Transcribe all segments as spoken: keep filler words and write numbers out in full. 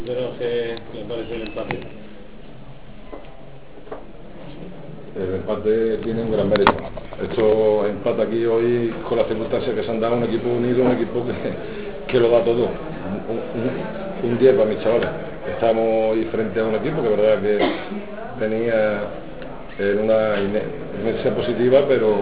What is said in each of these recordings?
Pero que me parece el empate. El empate tiene un gran mérito. Esto empata aquí hoy con las circunstancias que se han dado, un equipo unido, un equipo que, que lo da todo. Un, un, un diez para mis chavales. Estamos ahí frente a un equipo que es verdad que venía en una inercia positiva, pero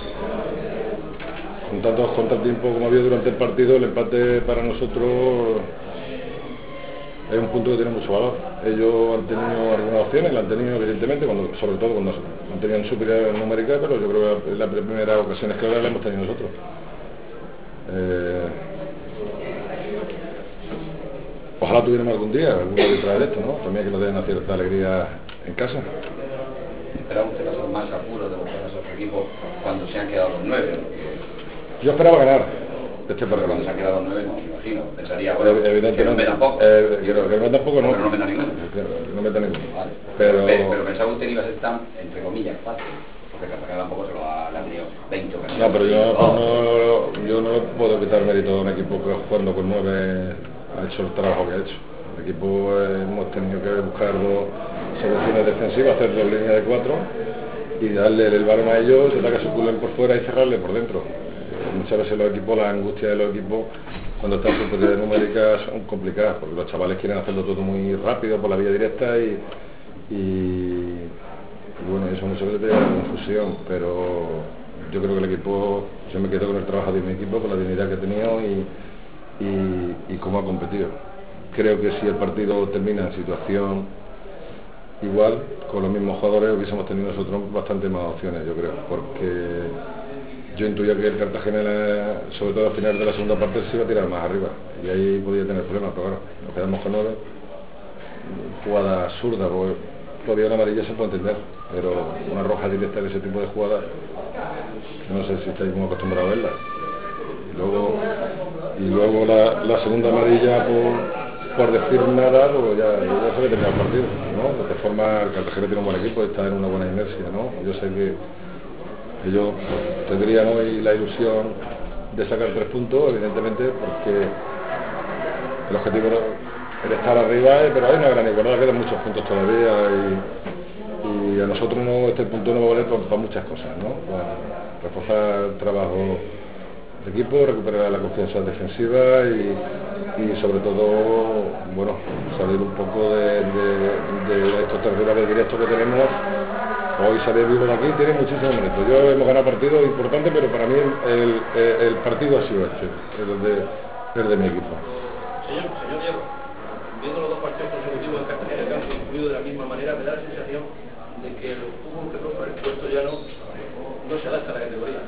con tantos contratiempos como había durante el partido, el empate para nosotros es un punto que tiene mucho valor. Ellos han tenido algunas opciones, la han tenido evidentemente, cuando, sobre todo cuando han tenido superioridad numérica, pero yo creo que la primera ocasión es que la hemos tenido nosotros. Eh, ojalá tuviéramos algún día alguna detrás de esto, ¿no? También que nos den una cierta alegría en casa. Esperamos que no son más apuros de los otros equipos cuando se han quedado los nueve. Yo esperaba ganar este partido. Cuando se han quedado nueve, no me imagino. Pensaría, bueno, evidentemente que no metan poco. Eh, que no metan poco, no. Pero no metan ninguno. No metan ninguno. Vale. Pero, pero, pero pensaba que usted iba a ser tan, entre comillas, fácil. Porque Cartagena tampoco se lo ha, le ha tenido veinte ocasiones. No, pero yo no, no, yo no puedo quitar mérito a un equipo que jugando con nueve ha hecho el trabajo que ha hecho. El equipo eh, hemos tenido que buscar dos soluciones defensivas, hacer dos líneas de cuatro y darle el balón a ellos, tratar que circulen por fuera y cerrarle por dentro. Muchas veces los equipos, la angustia de los equipos cuando están en superioridad numérica son complicadas, porque los chavales quieren hacerlo todo muy rápido por la vía directa y, y, y bueno, eso muchas veces te da confusión, pero yo creo que el equipo, yo me quedo con el trabajo de mi equipo, con la dignidad que ha tenido y, y, y cómo ha competido. Creo que si el partido termina en situación igual, con los mismos jugadores hubiésemos tenido nosotros bastante más opciones, yo creo, porque yo intuía que el Cartagena, sobre todo al final de la segunda parte, se iba a tirar más arriba y ahí podía tener problemas, pero bueno, nos quedamos con nueve. Jugada absurda, porque todavía una amarilla se puede entender, pero una roja directa de ese tipo de jugadas, no sé si estáis muy acostumbrados a verla. Y luego, y luego la, la segunda amarilla por, por decir nada, pues ya, ya se ve terminar el partido, ¿no? De esta forma el Cartagena tiene un buen equipo, está en una buena inercia, ¿no? Yo sé que ellos tendrían hoy la ilusión de sacar tres puntos, evidentemente, porque el objetivo era estar arriba, pero hay una gran igualdad, quedan muchos puntos todavía y, y a nosotros no, este punto no va a valer para, para muchas cosas, ¿no? Para reforzar el trabajo de equipo, recuperar la confianza defensiva y, y sobre todo, bueno, salir un poco de, de, de estos tres rivales directos que tenemos. Hoy salir vivo de aquí tiene muchísimos méritos. Yo hemos ganado partidos importantes, pero para mí el, el, el partido ha sido este, el de, el de mi equipo. Señor, señor Diego, viendo los dos partidos consecutivos de Cartagena que han concluido de la misma manera, me da la sensación de que el fútbol que por el puesto ya no, no se adapta a la categoría.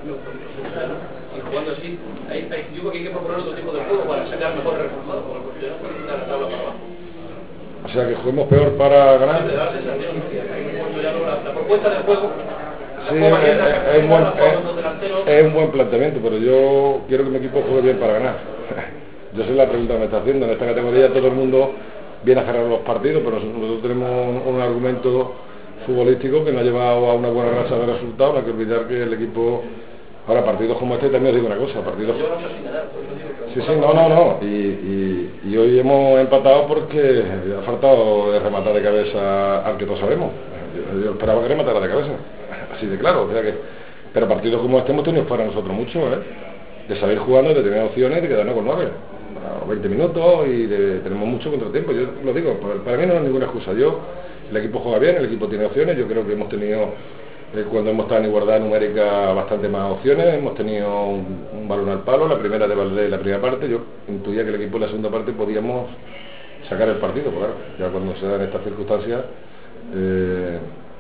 Y jugando así, hay, hay, yo creo que hay que proponer otro tipo de juego para sacar mejores resultados, como el puesto ya no para quitar la tabla para abajo. O sea, que juguemos peor para ganar. Me da la sensación que hay un puesto ya no, la, la propuesta del juego. Sí, es, es, es, buen, es, es un buen planteamiento, pero yo quiero que mi equipo juegue bien para ganar. Yo sé la pregunta que me está haciendo. En esta categoría todo el mundo viene a cerrar los partidos, pero nosotros tenemos un, un argumento futbolístico que nos ha llevado a una buena racha de resultados. No hay que olvidar que el equipo, ahora partidos como este, también os digo una cosa, partidos... Sí, sí, no, no, no. Y, y, y hoy hemos empatado porque ha faltado de rematar de cabeza al que todos sabemos. Yo, yo esperaba que rematara de cabeza, así de claro. O sea que, pero partidos como este hemos tenido para nosotros mucho, ¿eh? De salir jugando, de tener opciones, de quedarnos con nueve. veinte minutos y de, tenemos mucho contratiempo. Yo lo digo, para mí no es ninguna excusa. Yo, el equipo juega bien, el equipo tiene opciones. Yo creo que hemos tenido, eh, cuando hemos estado en igualdad numérica, bastante más opciones. Hemos tenido un, un balón al palo, la primera de Valdés en la primera parte. Yo intuía que el equipo en la segunda parte podíamos sacar el partido, porque claro, ya cuando se dan estas circunstancias, eh,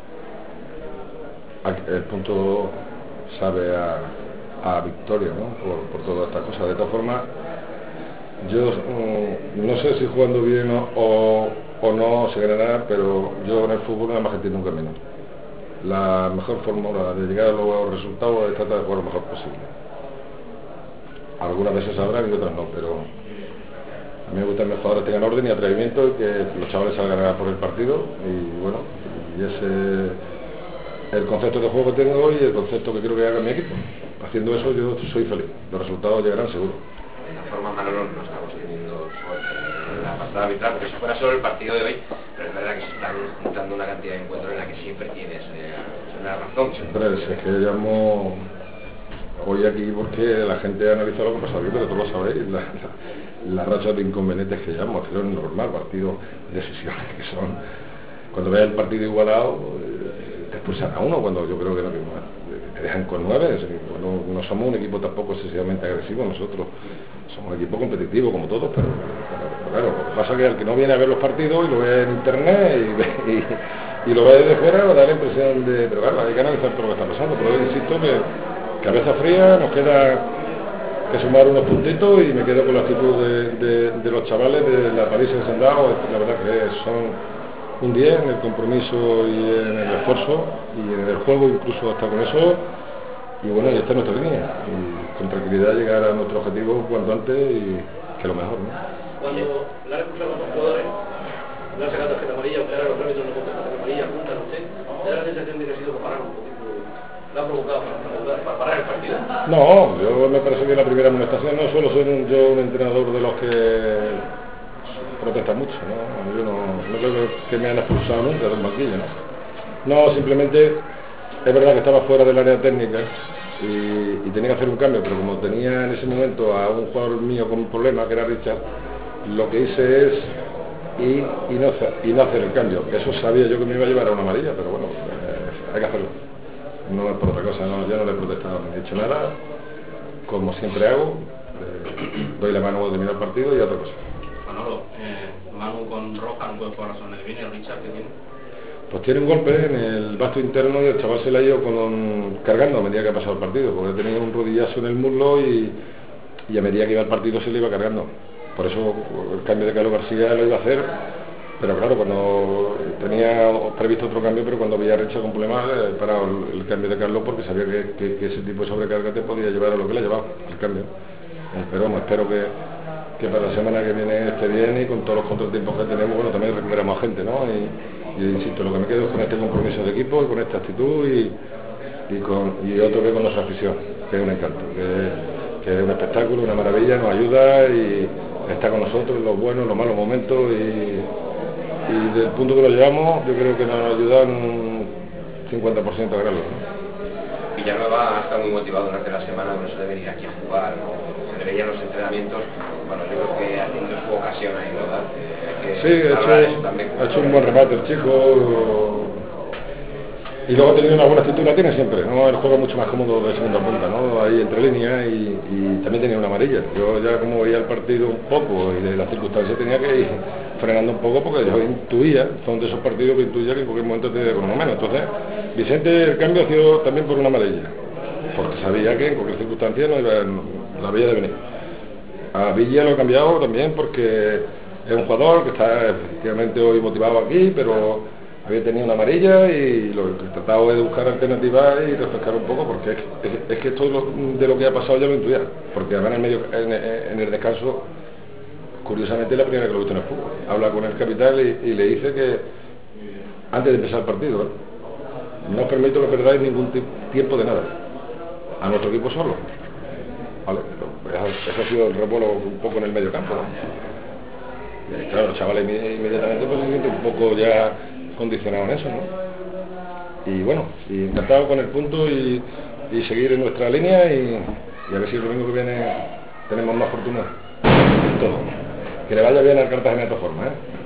el punto sabe a, a victoria, ¿no? Por, por todas estas cosas. De todas formas, yo um, no sé si jugando bien o, o, o no se ganará, pero yo en el fútbol nada más que tiene un camino. La mejor fórmula de llegar a los resultados es tratar de jugar lo mejor posible. Algunas veces sabrán y otras no, pero a mí me gusta que los jugadores tengan orden y atrevimiento y que los chavales salgan a por el partido y bueno, y ese es el concepto de juego que tengo y el concepto que creo que haga mi equipo. Haciendo eso yo soy feliz, los resultados llegarán seguro. De esta forma Manolo no estamos teniendo suerte en la apartado arbitral, porque si fuera solo el partido de hoy, pero es verdad que se están juntando una cantidad de encuentros en la que siempre tienes eh, una razón. Siempre es que llamo hoy aquí porque la gente ha analizado lo que pasa aquí, pero todos lo sabéis, la, la, las rachas de inconvenientes que llamo, que son normal, partidos, decisiones que son, cuando veas el partido igualado, te expulsan a uno, cuando yo creo que no, que te dejan con nueve, no, no somos un equipo tampoco excesivamente agresivo, nosotros somos un equipo competitivo como todos, pero, pero claro, lo que pasa es que al que no viene a ver los partidos y lo ve en internet y, ve, y, y lo ve desde fuera, da la impresión de, pero claro, hay que analizar todo lo que está pasando, pero yo insisto que cabeza fría, nos queda que sumar unos puntitos y me quedo con la actitud de, de, de los chavales, de la paliza que se han dado, la verdad que son un diez en el compromiso y en el esfuerzo y en el juego incluso hasta con eso, y bueno, y esta es nuestra línea, y con tranquilidad llegar a nuestro objetivo cuanto antes y que lo mejor, ¿no? Cuando le han expulsado a los jugadores, le han sacado tarjeta amarilla, o que ahora los árbitros no contestan tarjeta amarilla, apuntan a usted, ¿le da la sensación de que ha sido para parar un poquito? ¿Le ha provocado para, para parar el partido? No, yo me parece que la primera amonestación no suelo ser un, yo un entrenador de los que protesta mucho, ¿no? Yo no, no creo que me han expulsado nunca del banquillo, ¿no? No, simplemente es verdad que estaba fuera del área técnica y, y tenía que hacer un cambio, pero como tenía en ese momento a un jugador mío con un problema, que era Richard, lo que hice es ir y no, y no hacer el cambio. Eso sabía yo que me iba a llevar a una amarilla, pero bueno, eh, hay que hacerlo. No es por otra cosa, no, yo no le he protestado ni he hecho nada, como siempre hago, eh, doy la mano a terminar el partido y otra cosa. Manolo, eh, Manu con roja no puede jugar la semana que viene, Richard, ¿qué tiene? Pues tiene un golpe en el vasto interno y el chaval se le ha ido con un, cargando a medida que ha pasado el partido, porque tenía un rodillazo en el muslo y, y a medida que iba el partido se le iba cargando. Por eso el cambio de Carlos García lo iba a hacer, pero claro, cuando tenía previsto otro cambio, pero cuando había Richard con problemas, he parado el, el cambio de Carlos porque sabía que, que, que ese tipo de sobrecarga te podía llevar a lo que le ha llevado, el cambio. Pero bueno, espero que, que para la semana que viene esté bien y con todos los contratiempos que tenemos, bueno, también recuperamos a gente, ¿no? Y, y insisto, lo que me quedo es con este compromiso de equipo y con esta actitud y, y, con, y otro que con nuestra afición, que es un encanto, que, que es un espectáculo, una maravilla, nos ayuda y está con nosotros en los buenos, en los malos momentos y, y del punto que lo llevamos, yo creo que nos ayuda en un cincuenta por ciento a grado, ¿no? Villanueva ha estado muy motivado durante la semana, por eso de venir aquí a jugar, ¿no? Se le veía en los entrenamientos, bueno, yo creo que ha tenido su ocasión ahí, ¿verdad? Eh, sí, ha hecho, ha hecho un buen remate el chico y luego ha tenido una buena actitud, la tiene siempre, ¿no? El juego mucho más cómodo de segunda punta, ¿no? Ahí entre líneas y, y también tenía una amarilla. Yo ya como veía el partido un poco y de las circunstancias tenía que ir frenando un poco porque yo intuía, son de esos partidos que intuía que en cualquier momento te con uno menos. Entonces, Vicente el cambio ha sido también por una amarilla, porque sabía que en cualquier circunstancia no iba, la veía de venir. A Villa lo he cambiado también porque es un jugador que está efectivamente hoy motivado aquí, pero había tenido una amarilla y lo que he tratado es de buscar alternativas y refrescar un poco, porque es, es, es que esto lo, de lo que ha pasado ya lo intuía, porque además en el, medio, en, en el descanso, curiosamente es la primera que lo he visto en el fútbol, habla con el capitán y, y le dice que antes de empezar el partido, ¿eh? No os permito que perdáis ningún tiempo de nada, a nuestro equipo solo, ¿vale? Eso ha sido el revuelo un poco en el medio campo, ¿no? Y claro, los chavales inmediatamente pues se sienten un poco ya condicionado en eso, ¿no? Y bueno, y encantado con el punto y, y seguir en nuestra línea y, y a ver si el domingo que viene tenemos más fortuna en todo. Que le vaya bien al Cartagena de todas formas, ¿eh?